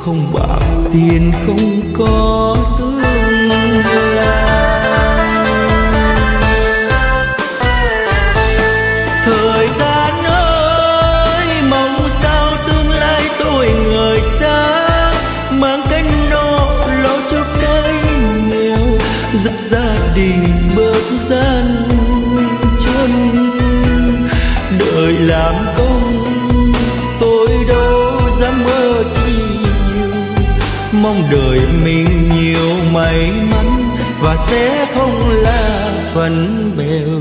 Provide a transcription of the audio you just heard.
không bạc tiền không có tương lai. Thời gian ơi mong sao tương lai tôi ngời sáng, mang cánh nô lo cho cái nghèo, dắt gia đình bước gian chân. Đời làm công tôi đâu dám mơ chi nhiều, mong đời mình nhiều may mắn và sẽ không là phận bèo.